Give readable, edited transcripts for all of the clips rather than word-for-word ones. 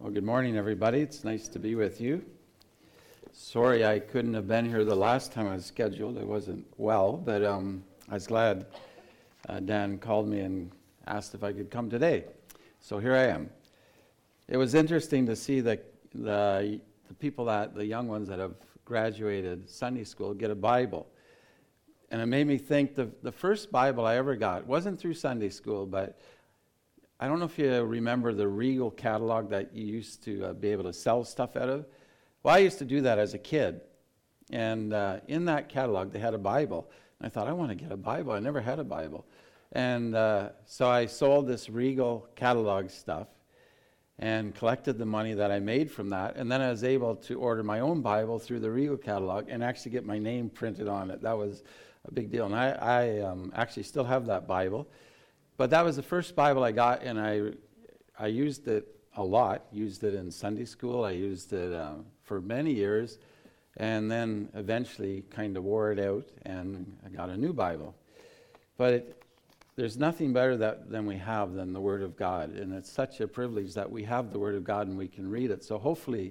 Well, good morning, everybody. It's nice to be with you. Sorry I couldn't have been here the last time I was scheduled. I wasn't well, but I was glad Dan called me and asked if I could come today. So here I am. It was interesting to see the people the young ones that have graduated Sunday school get a Bible. And it made me think the first Bible I ever got wasn't through Sunday school, but I don't know if you remember the Regal catalog that you used to be able to sell stuff out of. Well, I used to do that as a kid. And in that catalog, they had a Bible. And I thought, I want to get a Bible. I never had a Bible. And so I sold this Regal catalog stuff and collected the money that I made from that. And then I was able to order my own Bible through the Regal catalog and actually get my name printed on it. That was a big deal. And I actually still have that Bible. But that was the first Bible I got, and I used it a lot. Used it in Sunday school. I used it for many years, and then eventually kind of wore it out, and I got a new Bible. But there's nothing better than we have than the Word of God, and it's such a privilege that we have the Word of God and we can read it. So hopefully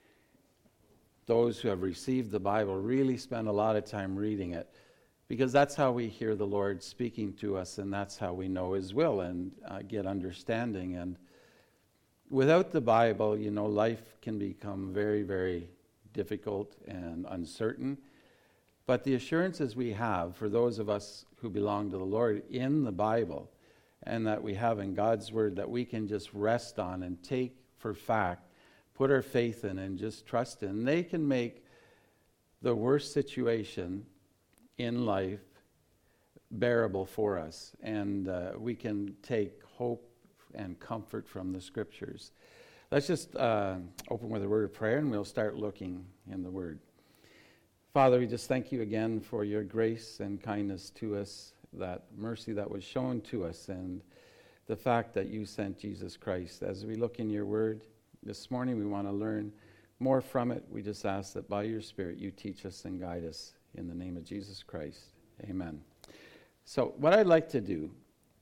those who have received the Bible really spend a lot of time reading it, because that's how we hear the Lord speaking to us, and that's how we know His will and get understanding. And without the Bible, life can become very, very difficult and uncertain. But the assurances we have for those of us who belong to the Lord in the Bible, and that we have in God's Word, that we can just rest on and take for fact, put our faith in and just trust in, they can make the worst situation in life bearable for us, and we can take hope and comfort from the Scriptures. Let's just open with a word of prayer, and we'll start looking in the Word. Father, we just thank you again for your grace and kindness to us, that mercy that was shown to us, and the fact that you sent Jesus Christ. As we look in your Word this morning, we want to learn more from it. We just ask that by your Spirit you teach us and guide us. In the name of Jesus Christ, amen. So what I'd like to do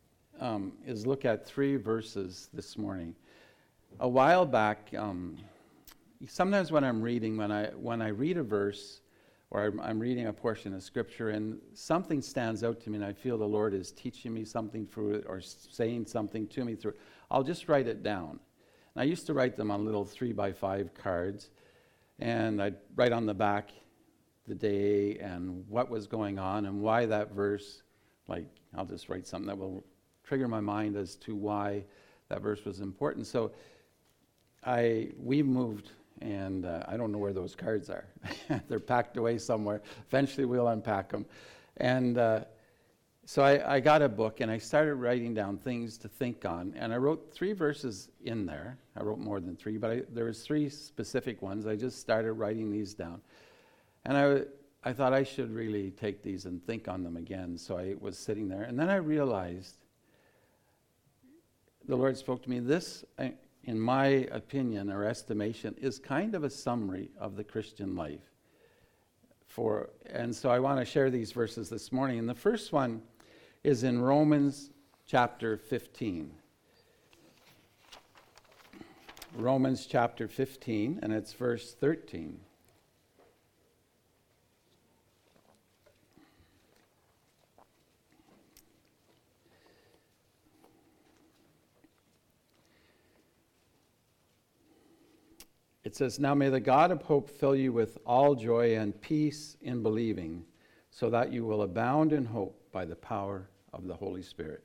is look at 3 verses this morning. A while back, sometimes when I'm reading, when I read a verse, or I'm reading a portion of Scripture, and something stands out to me, and I feel the Lord is teaching me something through it, or saying something to me through it, I'll just write it down. And I used to write them on little 3x5 cards, and I'd write on the back the day and what was going on and why that verse, I'll just write something that will trigger my mind as to why that verse was important. So we moved, and I don't know where those cards are. They're packed away somewhere. Eventually we'll unpack them. And so I got a book, and I started writing down things to think on, and I wrote 3 verses in there. I wrote more than 3, but there was 3 specific ones. I just started writing these down. And I thought I should really take these and think on them again. So I was sitting there. And then I realized the Lord spoke to me. This, in my opinion or estimation, is kind of a summary of the Christian life. And so I want to share these verses this morning. And the first one is in Romans chapter 15. Romans chapter 15, and it's verse 13. It says, "Now may the God of hope fill you with all joy and peace in believing, so that you will abound in hope by the power of the Holy Spirit."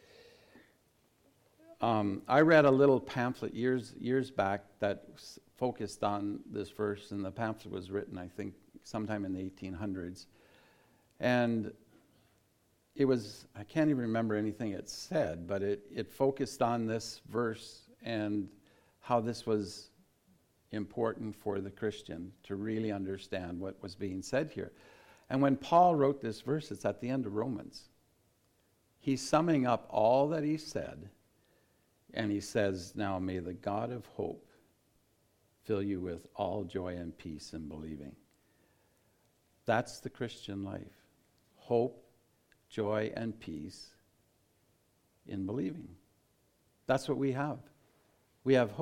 I read a little pamphlet years back that focused on this verse, and the pamphlet was written, I think, sometime in the 1800s. And it was, I can't even remember anything it said, but it focused on this verse and how this was important for the Christian to really understand what was being said here. And when Paul wrote this verse, it's at the end of Romans. He's summing up all that he said, and he says, "Now may the God of hope fill you with all joy and peace in believing." That's the Christian life. Hope, joy, and peace in believing. That's what we have. We have hope.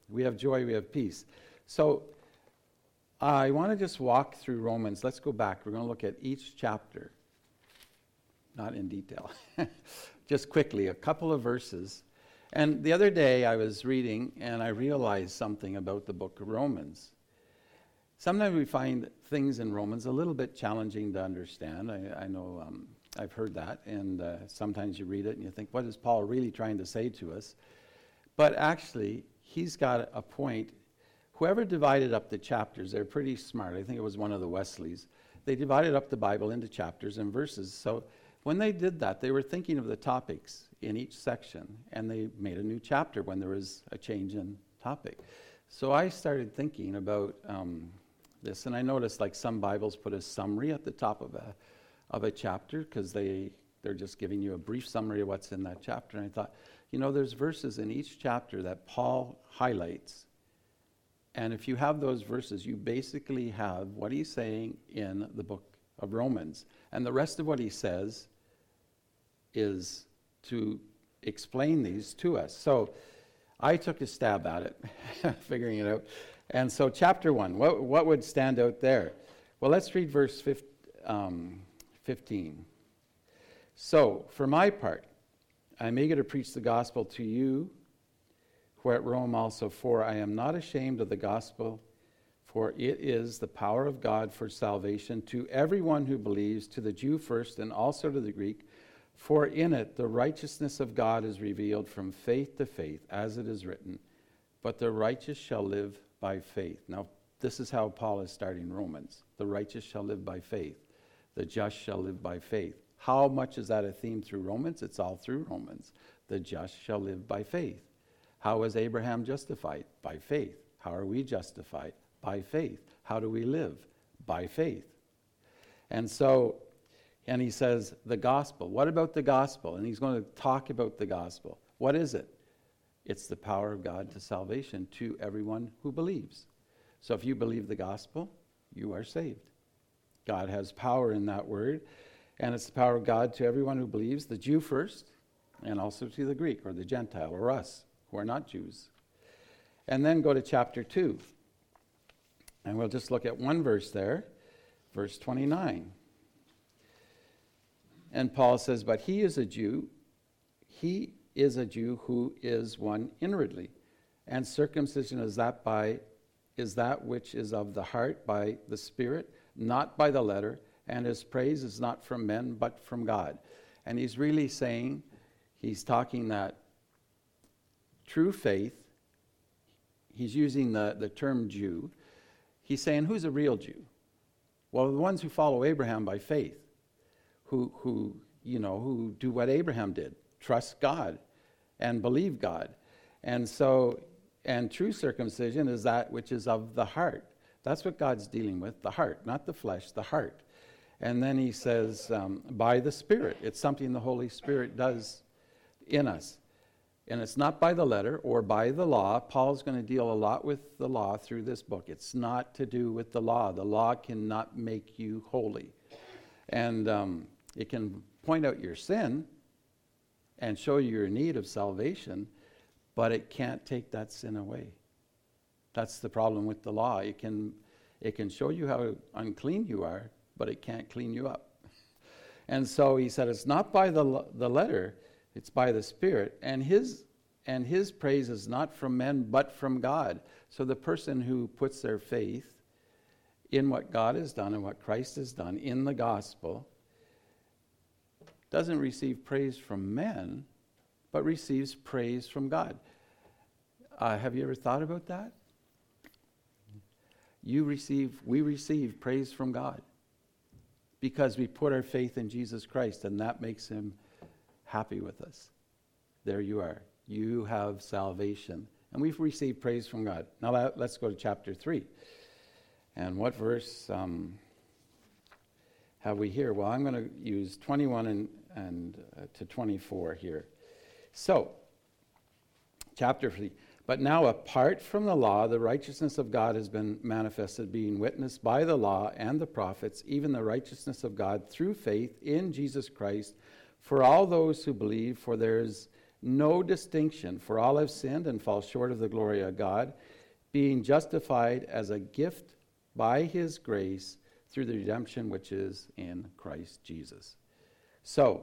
We have joy, we have peace. So I want to just walk through Romans. Let's go back. We're going to look at each chapter, not in detail, just quickly, a couple of verses. And the other day I was reading and I realized something about the book of Romans. Sometimes we find things in Romans a little bit challenging to understand. I know I've heard that, and sometimes you read it and you think, what is Paul really trying to say to us? But actually, he's got a point. Whoever divided up the chapters, they're pretty smart. I think it was one of the Wesleys. They divided up the Bible into chapters and verses. So when they did that, they were thinking of the topics in each section, and they made a new chapter when there was a change in topic. So I started thinking about this, and I noticed like some Bibles put a summary at the top of a chapter because they're just giving you a brief summary of what's in that chapter. And I thought, there's verses in each chapter that Paul highlights. And if you have those verses, you basically have what he's saying in the book of Romans. And the rest of what he says is to explain these to us. So I took a stab at it, figuring it out. And so chapter 1, what would stand out there? Well, let's read verse 15. So, for my part, I am eager to preach the gospel to you who are at Rome also, for I am not ashamed of the gospel, for it is the power of God for salvation to everyone who believes, to the Jew first and also to the Greek. For in it the righteousness of God is revealed from faith to faith, as it is written, but the righteous shall live by faith. Now, this is how Paul is starting Romans. The righteous shall live by faith. The just shall live by faith. How much is that a theme through Romans? It's all through Romans. The just shall live by faith. How was Abraham justified? By faith. How are we justified? By faith. How do we live? By faith. And he says, the gospel. What about the gospel? And he's going to talk about the gospel. What is it? It's the power of God to salvation to everyone who believes. So if you believe the gospel, you are saved. God has power in that word, and it's the power of God to everyone who believes, the Jew first, and also to the Greek or the Gentile or us who are not Jews. And then go to chapter 2, and we'll just look at one verse there, verse 29. And Paul says, but he is a Jew who is one inwardly, and circumcision is that which is of the heart by the Spirit, not by the letter, and his praise is not from men, but from God. And he's really saying, he's talking that true faith, he's using the term Jew. He's saying, who's a real Jew? Well, the ones who follow Abraham by faith, who do what Abraham did, trust God and believe God. And true circumcision is that which is of the heart. That's what God's dealing with, the heart, not the flesh, the heart. And then he says, by the Spirit. It's something the Holy Spirit does in us. And it's not by the letter or by the law. Paul's going to deal a lot with the law through this book. It's not to do with the law. The law cannot make you holy. And it can point out your sin and show you your need of salvation, but it can't take that sin away. That's the problem with the law. It can show you how unclean you are, but it can't clean you up. And so he said, it's not by the letter, it's by the Spirit. And his praise is not from men, but from God. So the person who puts their faith in what God has done and what Christ has done in the gospel doesn't receive praise from men, but receives praise from God. Have you ever thought about that? We receive praise from God because we put our faith in Jesus Christ, and that makes him happy with us. There you are. You have salvation. And we've received praise from God. Now let's go to chapter 3. And what verse have we here? Well, I'm going to use 21 and to 24 here. So, chapter 3. But now, apart from the law, the righteousness of God has been manifested, being witnessed by the law and the prophets, even the righteousness of God through faith in Jesus Christ, for all those who believe, for there is no distinction, for all have sinned and fall short of the glory of God, being justified as a gift by his grace through the redemption which is in Christ Jesus. So,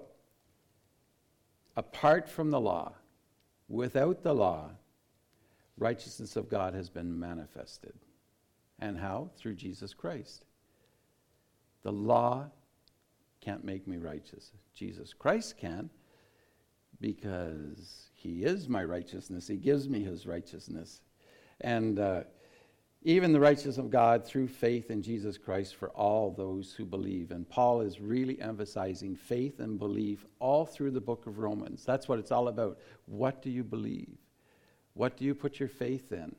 apart from the law, without the law, righteousness of God has been manifested. And how? Through Jesus Christ. The law can't make me righteous. Jesus Christ can, because he is my righteousness. He gives me his righteousness. And even the righteousness of God through faith in Jesus Christ for all those who believe. And Paul is really emphasizing faith and belief all through the book of Romans. That's what it's all about. What do you believe? What do you put your faith in?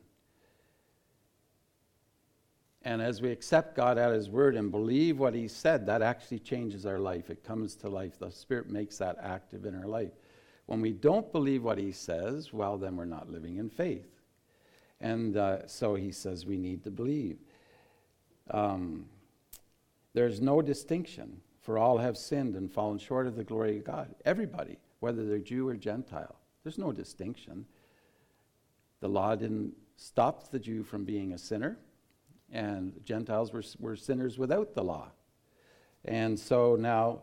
And as we accept God at his word and believe what he said, that actually changes our life. It comes to life. The Spirit makes that active in our life. When we don't believe what he says, well, then we're not living in faith. And so he says we need to believe. There's no distinction, for all have sinned and fallen short of the glory of God. Everybody, whether they're Jew or Gentile. There's no distinction. The law didn't stop the Jew from being a sinner, and Gentiles were sinners without the law. And so now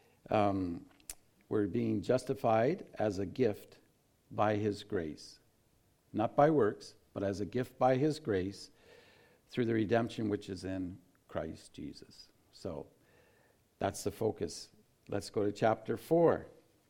we're being justified as a gift by his grace. Not by works, but as a gift by his grace through the redemption which is in Christ Jesus. So that's the focus. Let's go to chapter 4.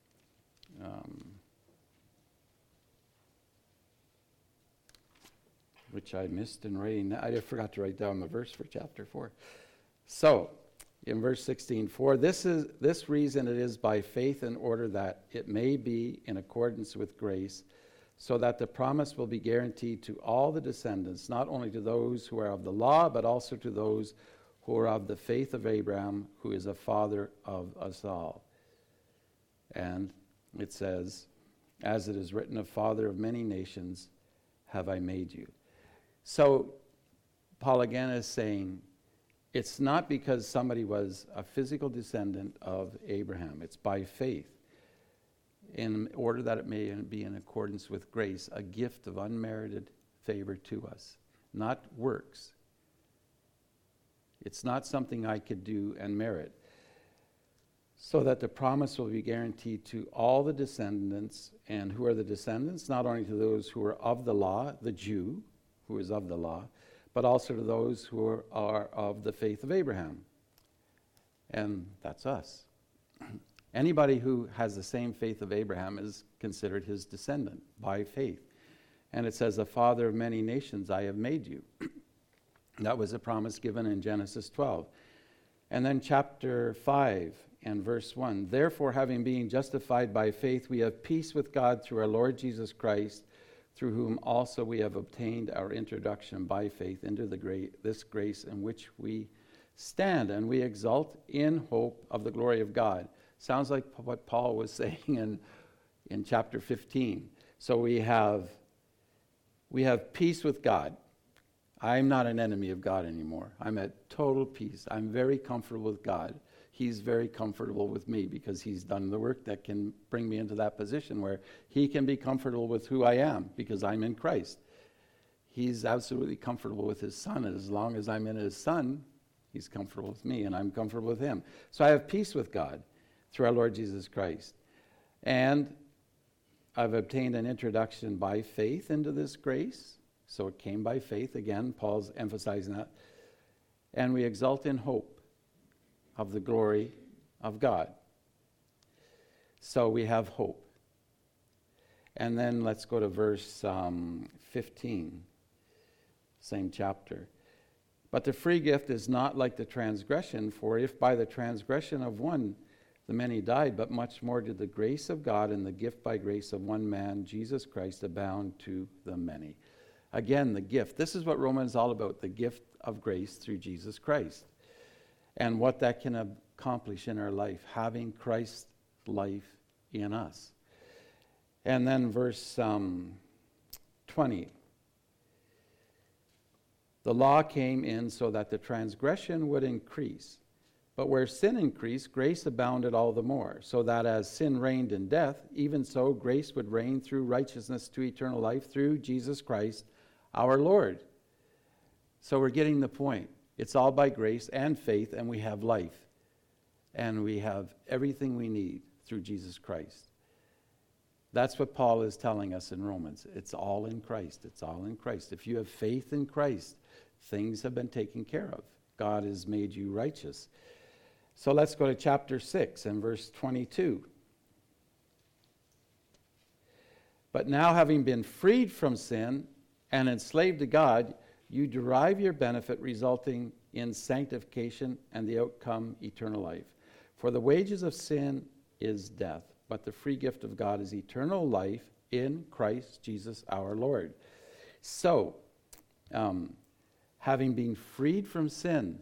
Which I missed in writing. I forgot to write down the verse for chapter 4. So, in verse 16, for this reason it is by faith in order that it may be in accordance with grace, so that the promise will be guaranteed to all the descendants, not only to those who are of the law, but also to those who are of the faith of Abraham, who is a father of us all. And it says, as it is written, a father of many nations have I made you. So Paul again is saying, it's not because somebody was a physical descendant of Abraham. It's by faith, in order that it may be in accordance with grace, a gift of unmerited favor to us, not works. It's not something I could do and merit. So that the promise will be guaranteed to all the descendants. And who are the descendants? Not only to those who are of the law, the Jew, who is of the law, but also to those who are of the faith of Abraham. And that's us. Anybody who has the same faith of Abraham is considered his descendant by faith. And it says, a father of many nations I have made you. That was a promise given in Genesis 12. And then chapter 5 and verse 1. Therefore, having been justified by faith, we have peace with God through our Lord Jesus Christ, through whom also we have obtained our introduction by faith into this grace in which we stand, and we exult in hope of the glory of God. Sounds like what Paul was saying in chapter 15. So we have peace with God. I'm not an enemy of God anymore. I'm at total peace. I'm very comfortable with God. He's very comfortable with me because he's done the work that can bring me into that position where he can be comfortable with who I am because I'm in Christ. He's absolutely comfortable with his Son, and as long as I'm in his Son, he's comfortable with me and I'm comfortable with him. So I have peace with God through our Lord Jesus Christ. And I've obtained an introduction by faith into this grace. So it came by faith. Again, Paul's emphasizing that. And we exult in hope of the glory of God. So we have hope. And then let's go to verse 15, same chapter. But the free gift is not like the transgression, for if by the transgression of one the many died, but much more did the grace of God and the gift by grace of one man, Jesus Christ, abound to the many. Again, the gift. This is what Romans is all about, the gift of grace through Jesus Christ. And what that can accomplish in our life, having Christ's life in us. And then verse 20. The law came in so that the transgression would increase. But where sin increased, grace abounded all the more, so that as sin reigned in death, even so grace would reign through righteousness to eternal life through Jesus Christ our Lord. So we're getting the point. It's all by grace and faith, and we have life. And we have everything we need through Jesus Christ. That's what Paul is telling us in Romans. It's all in Christ. It's all in Christ. If you have faith in Christ, things have been taken care of. God has made you righteous. So let's go to chapter 6 and verse 22. But now, having been freed from sin and enslaved to God, you derive your benefit resulting in sanctification and the outcome eternal life. For the wages of sin is death, but the free gift of God is eternal life in Christ Jesus our Lord. So, having been freed from sin,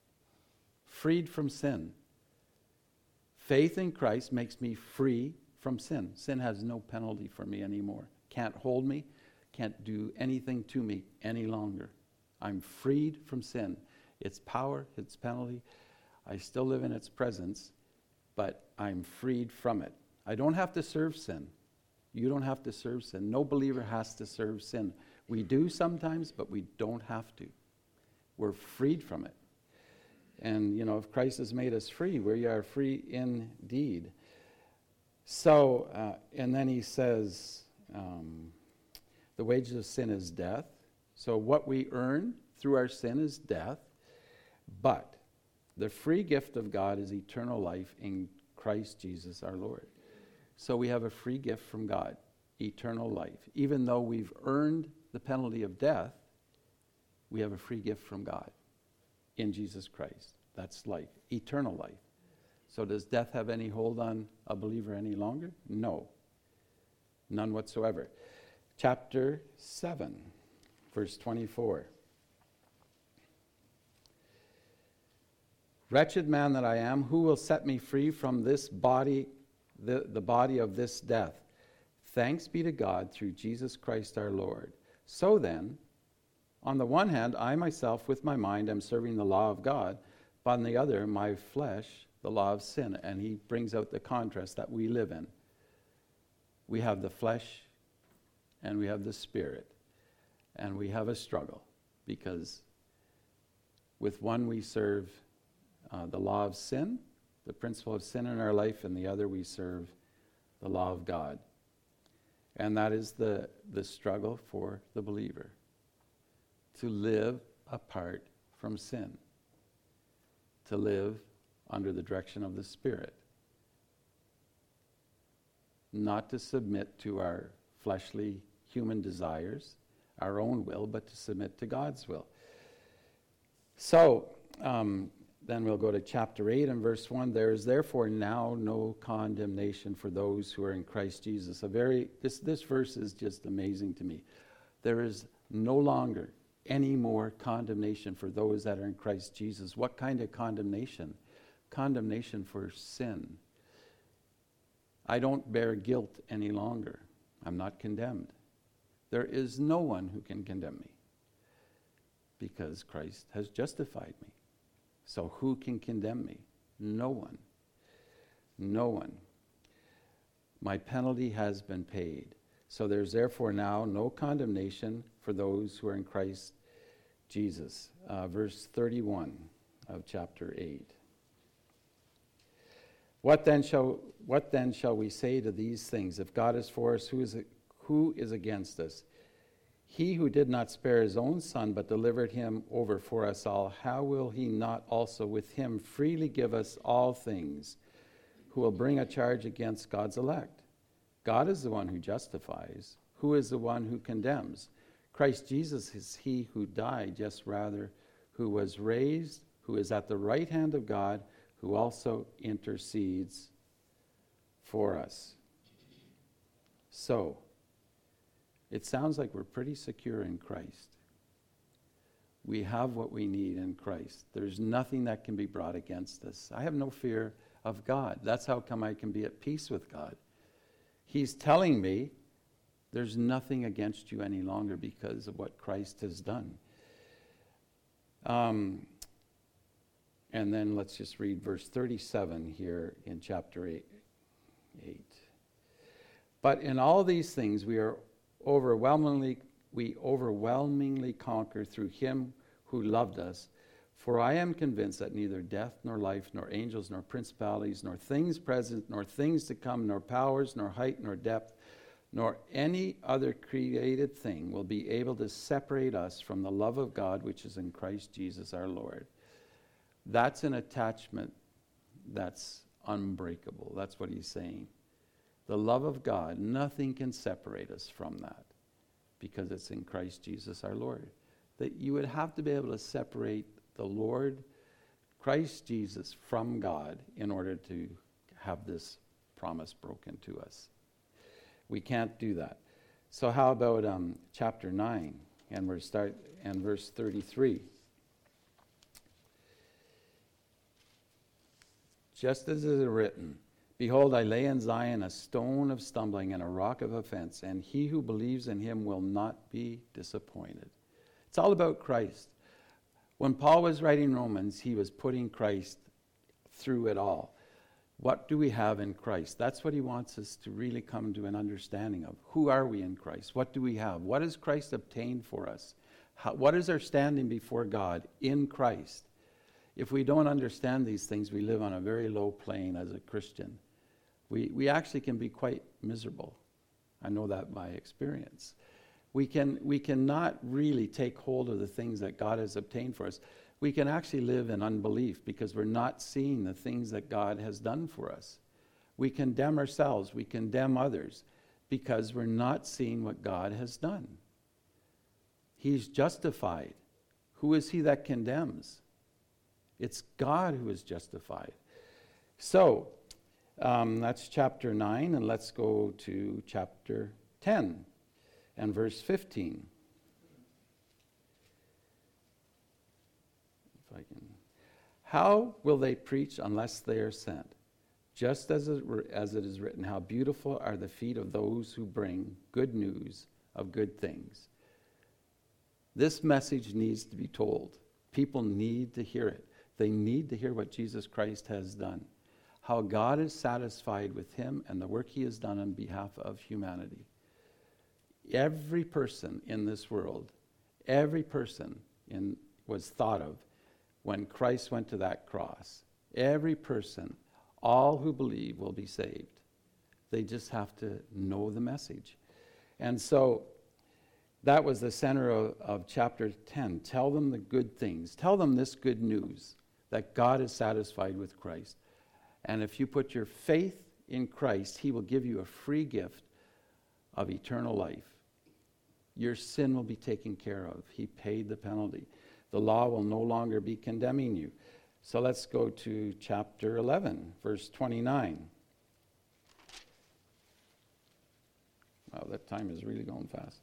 faith in Christ makes me free from sin. Sin has no penalty for me anymore. Can't hold me, can't do anything to me any longer. I'm freed from sin. Its power, its penalty, I still live in its presence, but I'm freed from it. I don't have to serve sin. You don't have to serve sin. No believer has to serve sin. We do sometimes, but we don't have to. We're freed from it. And, if Christ has made us free, we are free indeed. So, and then he says, the wages of sin is death. So what we earn through our sin is death. But the free gift of God is eternal life in Christ Jesus our Lord. So we have a free gift from God, eternal life. Even though we've earned the penalty of death, we have a free gift from God in Jesus Christ. That's life, eternal life. So does death have any hold on a believer any longer? No, none whatsoever. Chapter 7, verse 24. Wretched man that I am, who will set me free from this body, the body of this death? Thanks be to God through Jesus Christ our Lord. So then, on the one hand, I myself with my mind am serving the law of God, but on the other, my flesh, the law of sin. And he brings out the contrast that we live in. We have the flesh and we have the spirit. And we have a struggle because with one we serve the law of sin, the principle of sin in our life, and the other we serve the law of God. And that is the struggle for the believer, to live apart from sin, to live under the direction of the Spirit, not to submit to our fleshly human desires, our own will, but to submit to God's will. So, then we'll go to chapter 8 and verse 1. There is therefore now no condemnation for those who are in Christ Jesus. This verse is just amazing to me. There is no longer any more condemnation for those that are in Christ Jesus. What kind of condemnation? Condemnation for sin. I don't bear guilt any longer. I'm not condemned. There is no one who can condemn me because Christ has justified me. So who can condemn me? No one. No one. My penalty has been paid. So there's therefore now no condemnation for those who are in Christ Jesus. Verse 31 of chapter 8. What then shall we say to these things? If God is for us, who is against us? He who did not spare his own son, but delivered him over for us all, how will he not also with him freely give us all things? Who will bring a charge against God's elect? God is the one who justifies. Who is the one who condemns? Christ Jesus is he who died, yes, rather, who was raised, who is at the right hand of God, who also intercedes for us. So, it sounds like we're pretty secure in Christ. We have what we need in Christ. There's nothing that can be brought against us. I have no fear of God. That's how come I can be at peace with God. He's telling me there's nothing against you any longer because of what Christ has done. And then let's just read verse 37 here in chapter 8. But in all these things we overwhelmingly conquer through him who loved us. For I am convinced that neither death, nor life, nor angels, nor principalities, nor things present, nor things to come, nor powers, nor height, nor depth, nor any other created thing will be able to separate us from the love of God which is in Christ Jesus our Lord. That's an attachment that's unbreakable. That's what he's saying. The love of God, nothing can separate us from that because it's in Christ Jesus our Lord. That you would have to be able to separate the Lord, Christ Jesus, from God in order to have this promise broken to us. We can't do that. So how about chapter 9 and verse 33. Just as it is written, behold, I lay in Zion a stone of stumbling and a rock of offense, and he who believes in him will not be disappointed. It's all about Christ. When Paul was writing Romans, he was putting Christ through it all. What do we have in Christ? That's what he wants us to really come to an understanding of. Who are we in Christ? What do we have? What has Christ obtained for us? What is our standing before God in Christ? If we don't understand these things, we live on a very low plane as a Christian. We actually can be quite miserable. I know that by experience. We cannot really take hold of the things that God has obtained for us. We can actually live in unbelief because we're not seeing the things that God has done for us. We condemn ourselves, we condemn others because we're not seeing what God has done. He's justified. Who is he that condemns? It's God who is justified. So, that's chapter 9, and let's go to chapter 10 and verse 15. If I can. How will they preach unless they are sent? Just as it is written, how beautiful are the feet of those who bring good news of good things. This message needs to be told. People need to hear it. They need to hear what Jesus Christ has done. How God is satisfied with him and the work he has done on behalf of humanity. Every person in this world, was thought of when Christ went to that cross. Every person, all who believe will be saved. They just have to know the message. And so that was the center of chapter 10. Tell them the good things. Tell them this good news, that God is satisfied with Christ. And if you put your faith in Christ, he will give you a free gift of eternal life. Your sin will be taken care of. He paid the penalty. The law will no longer be condemning you. So let's go to chapter 11, verse 29. Wow, that time is really going fast.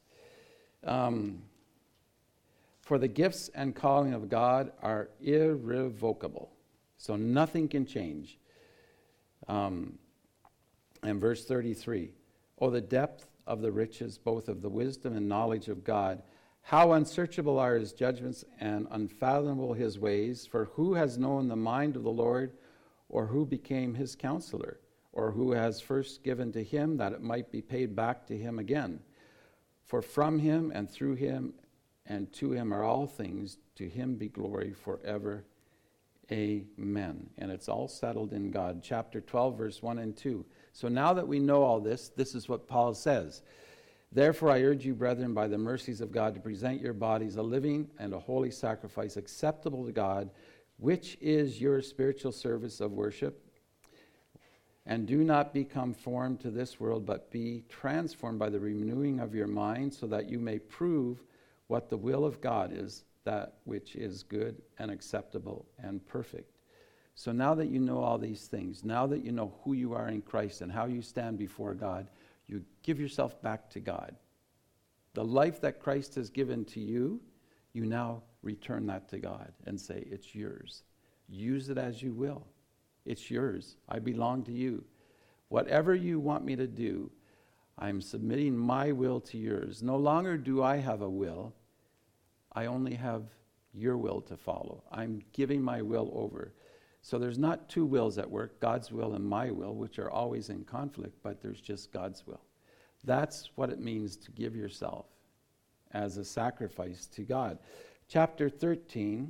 For the gifts and calling of God are irrevocable. So nothing can change. And verse 33. Oh, the depth of the riches, both of the wisdom and knowledge of God. How unsearchable are his judgments and unfathomable his ways. For who has known the mind of the Lord, or who became his counselor, or who has first given to him that it might be paid back to him again? For from him and through him and to him are all things. To him be glory forever. Amen. And it's all settled in God. Chapter 12, verse 1 and 2. So now that we know all this, this is what Paul says. Therefore I urge you, brethren, by the mercies of God, to present your bodies a living and a holy sacrifice acceptable to God, which is your spiritual service of worship. And do not be conformed to this world, but be transformed by the renewing of your mind, so that you may prove what the will of God is, that which is good and acceptable and perfect. So now that you know all these things, now that you know who you are in Christ and how you stand before God, you give yourself back to God. The life that Christ has given to you, you now return that to God and say, it's yours. Use it as you will. It's yours. I belong to you. Whatever you want me to do, I'm submitting my will to yours. No longer do I have a will. I only have your will to follow. I'm giving my will over. So there's not two wills at work, God's will and my will, which are always in conflict, but there's just God's will. That's what it means to give yourself as a sacrifice to God. Chapter 13,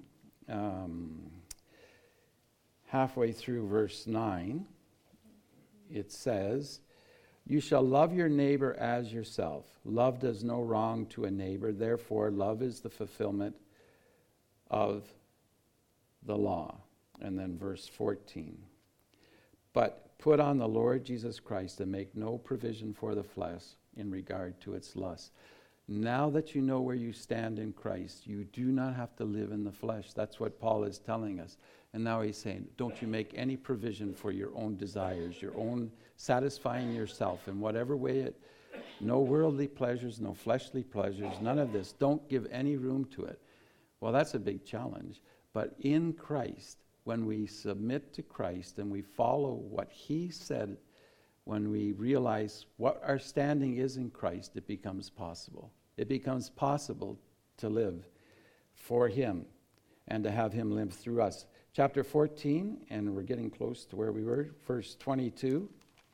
halfway through verse 9, it says, "You shall love your neighbor as yourself. Love does no wrong to a neighbor. Therefore, love is the fulfillment of the law." And then verse 14. "But put on the Lord Jesus Christ and make no provision for the flesh in regard to its lust." Now that you know where you stand in Christ, you do not have to live in the flesh. That's what Paul is telling us. And now he's saying, don't you make any provision for your own desires, your own satisfying yourself in whatever way no worldly pleasures, no fleshly pleasures, none of this. Don't give any room to it. Well, that's a big challenge. But in Christ, when we submit to Christ and we follow what he said, when we realize what our standing is in Christ, it becomes possible. It becomes possible to live for him and to have him live through us. Chapter 14, and we're getting close to where we were, verse 22.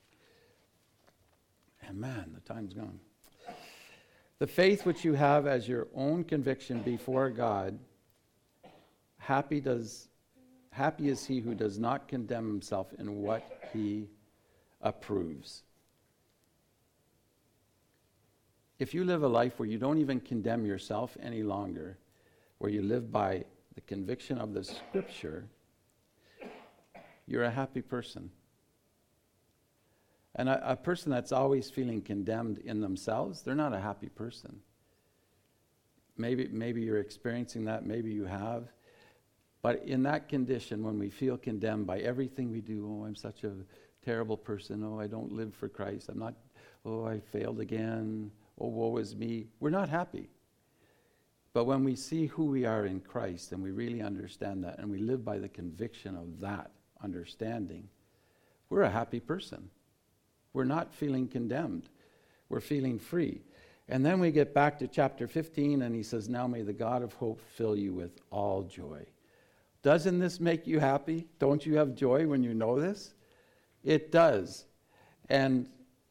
And man, the time's gone. "The faith which you have as your own conviction before God, happy is he who does not condemn himself in what he approves." If you live a life where you don't even condemn yourself any longer, where you live by the conviction of the Scripture, you're a happy person. And a person that's always feeling condemned in themselves, they're not a happy person. Maybe you're experiencing that, maybe you have. But in that condition, when we feel condemned by everything we do, oh, I'm such a terrible person, oh, I don't live for Christ, oh, I failed again, oh, woe is me, we're not happy. But when we see who we are in Christ and we really understand that and we live by the conviction of that understanding, we're a happy person. We're not feeling condemned. We're feeling free. And then we get back to chapter 15 and he says, "Now may the God of hope fill you with all joy." Doesn't this make you happy? Don't you have joy when you know this? It does. And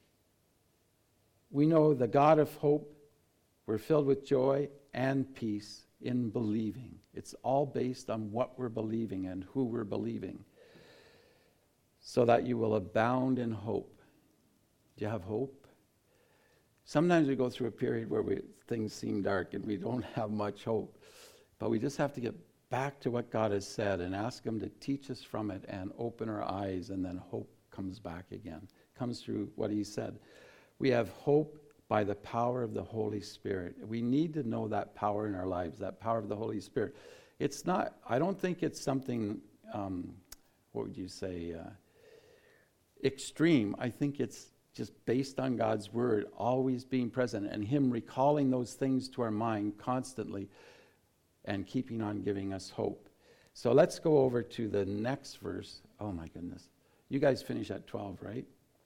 we know the God of hope, we're filled with joy and peace in believing. It's all based on what we're believing and who we're believing. So that you will abound in hope. Do you have hope? Sometimes we go through a period where things seem dark and we don't have much hope. But we just have to get back to what God has said and ask him to teach us from it and open our eyes, and then hope comes back again. Comes through what he said. We have hope by the power of the Holy Spirit. We need to know that power in our lives, that power of the Holy Spirit. It's not, I don't think it's something, what would you say, extreme. I think it's just based on God's word, always being present, and him recalling those things to our mind constantly and keeping on giving us hope. So let's go over to the next verse. Oh my goodness. You guys finish at 12, right?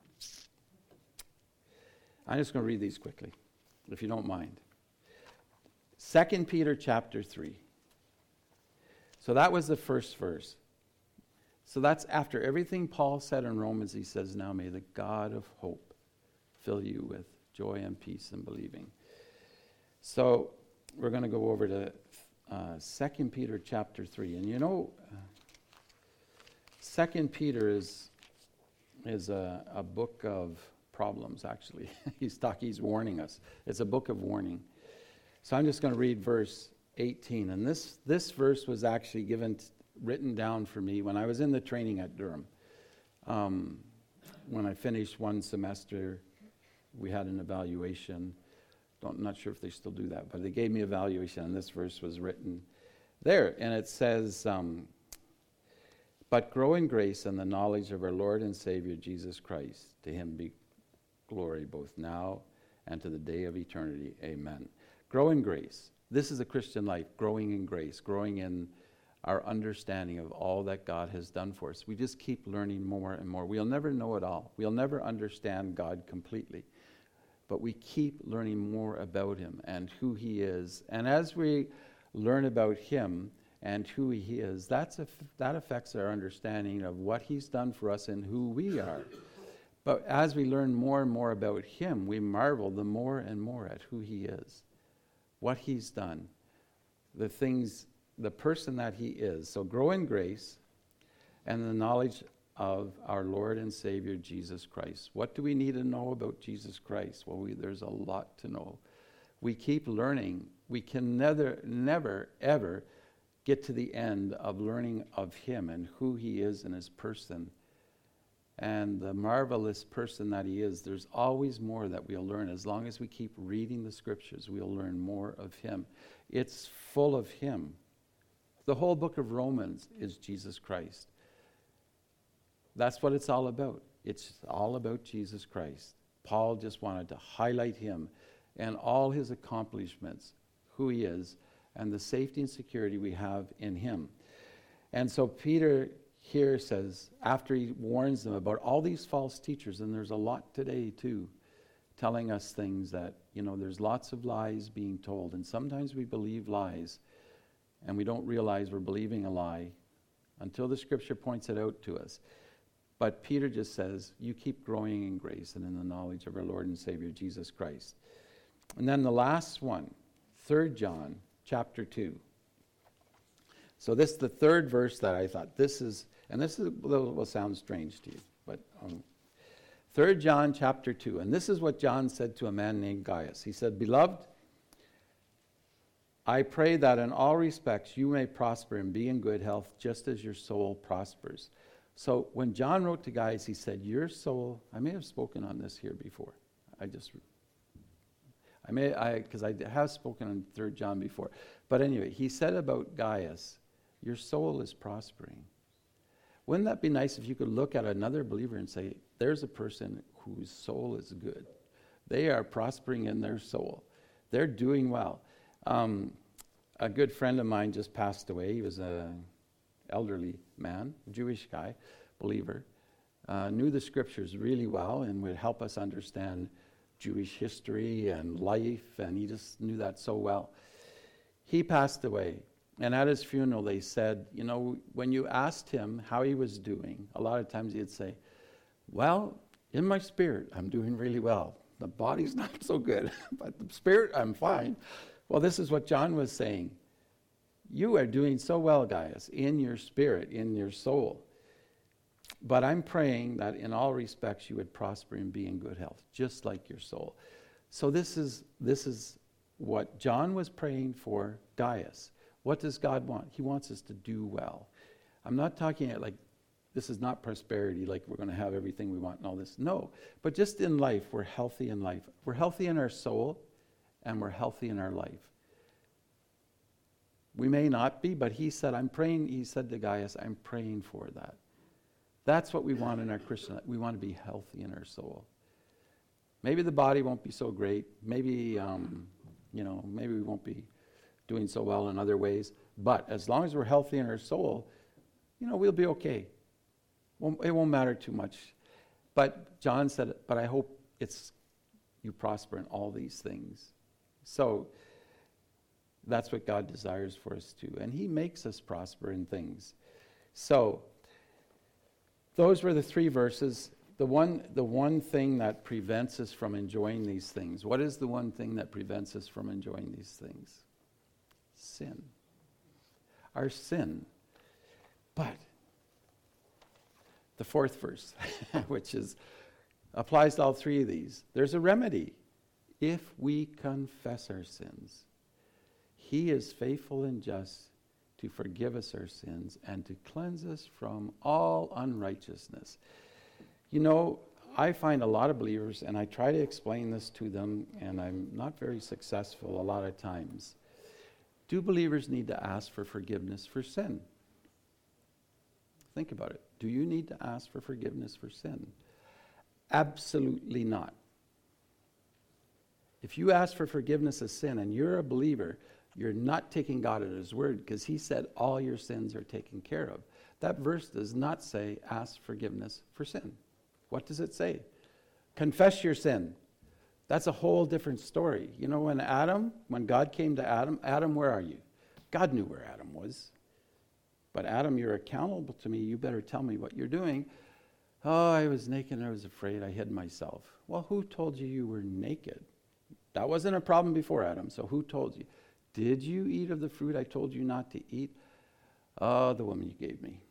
I'm just going to read these quickly, if you don't mind. 2 Peter chapter 3. So that was the first verse. So that's after everything Paul said in Romans. He says, "Now may the God of hope fill you with joy and peace in believing." So we're going to go over to 2 Peter chapter 3. And you know, 2 Peter is a book of problems, actually. He's warning us. It's a book of warning. So I'm just going to read verse 18. And this verse was actually written down for me when I was in the training at Durham. When I finished one semester, we had an evaluation. I'm not sure if they still do that, but they gave me evaluation, and this verse was written there. And it says, "But grow in grace and the knowledge of our Lord and Savior Jesus Christ. To him be glory both now and to the day of eternity. Amen." Grow in grace. This is a Christian life, growing in grace, growing in our understanding of all that God has done for us. We just keep learning more and more. We'll never know it all. We'll never understand God completely. But we keep learning more about him and who he is. And as we learn about him and who he is, that affects our understanding of what he's done for us and who we are. But as we learn more and more about him, we marvel the more and more at who he is, what he's done, the things, the person that he is. So grow in grace and the knowledge of our Lord and Savior, Jesus Christ. What do we need to know about Jesus Christ? Well, there's a lot to know. We keep learning. We can never, ever get to the end of learning of him and who he is and his person and the marvelous person that he is. There's always more that we'll learn. As long as we keep reading the scriptures, we'll learn more of him. It's full of him. The whole book of Romans is Jesus Christ. That's what it's all about. It's all about Jesus Christ. Paul just wanted to highlight him and all his accomplishments, who he is, and the safety and security we have in him. And so Peter here says, after he warns them about all these false teachers, and there's a lot today too, telling us things that, there's lots of lies being told, and sometimes we believe lies, and we don't realize we're believing a lie until the scripture points it out to us. But Peter just says, you keep growing in grace and in the knowledge of our Lord and Savior, Jesus Christ. And then the last one, 3 John chapter 2. So this is the third verse that I thought, this will sound strange to you, but 3 John chapter 2, and this is what John said to a man named Gaius. He said, Beloved, I pray that in all respects you may prosper and be in good health, just as your soul prospers. So when John wrote to Gaius, he said, your soul, I may have spoken on this here before. Because I have spoken on 3 John before. But anyway, he said about Gaius, your soul is prospering. Wouldn't that be nice if you could look at another believer and say, there's a person whose soul is good. They are prospering in their soul. They're doing well. A good friend of mine just passed away. He was an elderly man, Jewish guy, believer, knew the scriptures really well and would help us understand Jewish history and life, and he just knew that so well. He passed away, and at his funeral they said, when you asked him how he was doing, a lot of times he'd say, well, in my spirit, I'm doing really well. The body's not so good, but the spirit, I'm fine. Well, this is what John was saying. You are doing so well, Gaius, in your spirit, in your soul. But I'm praying that in all respects you would prosper and be in good health, just like your soul. So this is what John was praying for Gaius. What does God want? He wants us to do well. I'm not talking like this is not prosperity, like we're going to have everything we want and all this. No, but just in life, we're healthy in life. We're healthy in our soul, and we're healthy in our life. We may not be, but he said to Gaius, I'm praying for that. That's what we want in our Christian life. We want to be healthy in our soul. Maybe the body won't be so great. Maybe, maybe we won't be doing so well in other ways. But as long as we're healthy in our soul, we'll be okay. It won't matter too much. But John said, but I hope you prosper in all these things. So that's what God desires for us too. And he makes us prosper in things. So those were the 3 verses. The one thing that prevents us from enjoying these things. What is the one thing that prevents us from enjoying these things? Sin. Our sin. But the 4th verse, which applies to all 3 of these. There's a remedy. If we confess our sins, he is faithful and just to forgive us our sins and to cleanse us from all unrighteousness. I find a lot of believers, and I try to explain this to them, and I'm not very successful a lot of times. Do believers need to ask for forgiveness for sin? Think about it. Do you need to ask for forgiveness for sin? Absolutely not. If you ask for forgiveness of sin and you're a believer, you're not taking God at his word, because he said all your sins are taken care of. That verse does not say ask forgiveness for sin. What does it say? Confess your sin. That's a whole different story. When God came to Adam, where are you? God knew where Adam was. But Adam, you're accountable to me. You better tell me what you're doing. Oh, I was naked and I was afraid. I hid myself. Well, who told you you were naked? That wasn't a problem before Adam, so who told you? Did you eat of the fruit I told you not to eat? Oh, the woman you gave me.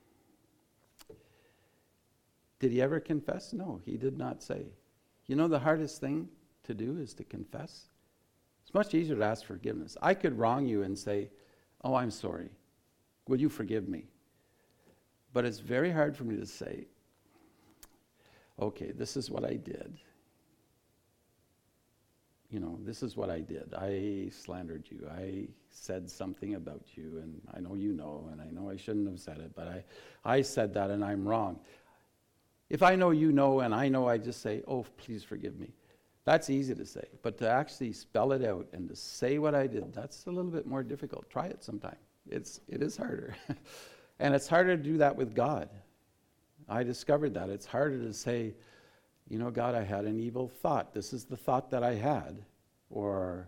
Did he ever confess? No, he did not say. You know the hardest thing to do is to confess. It's much easier to ask forgiveness. I could wrong you and say, oh, I'm sorry. Will you forgive me? But it's very hard for me to say, okay, this is what I did. You know, this is what I did. I slandered you. I said something about you, and I know you know, and I know I shouldn't have said it, but I said that and I'm wrong. If I know you know and I know, I just say, oh, please forgive me. That's easy to say. But to actually spell it out and to say what I did, that's a little bit more difficult. Try it sometime. It is harder. And it's harder to do that with God. I discovered that. It's harder to say, you know, God, I had an evil thought. This is the thought that I had. Or,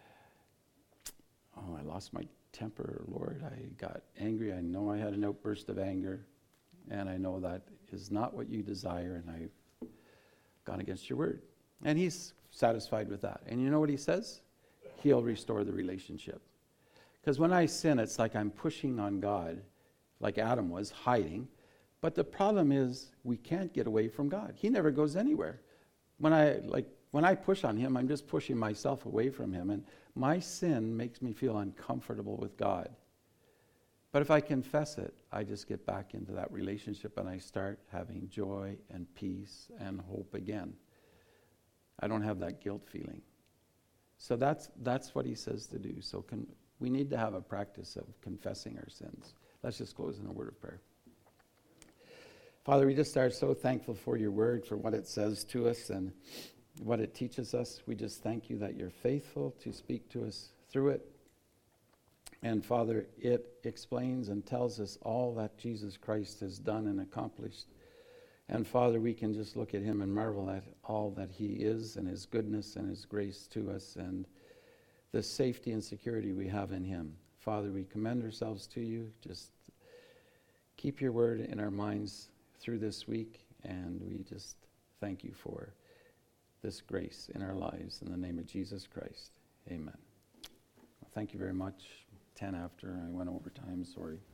oh, I lost my temper, Lord. I got angry. I know I had an outburst of anger. And I know that is not what you desire, and I've gone against your word. And he's satisfied with that. And you know what he says? He'll restore the relationship. Because when I sin, it's like I'm pushing on God, like Adam was, hiding. But the problem is we can't get away from God. He never goes anywhere. When I push on him, I'm just pushing myself away from him. And my sin makes me feel uncomfortable with God. But if I confess it, I just get back into that relationship and I start having joy and peace and hope again. I don't have that guilt feeling. So that's what he says to do. So we need to have a practice of confessing our sins. Let's just close in a word of prayer. Father, we just are so thankful for your word, for what it says to us and what it teaches us. We just thank you that you're faithful to speak to us through it. And Father, it explains and tells us all that Jesus Christ has done and accomplished. And Father, we can just look at him and marvel at all that he is and his goodness and his grace to us and the safety and security we have in him. Father, we commend ourselves to you. Just keep your word in our minds through this week, and we just thank you for this grace in our lives. In the name of Jesus Christ, amen. Well, thank you very much. 10 after, I went over time, sorry.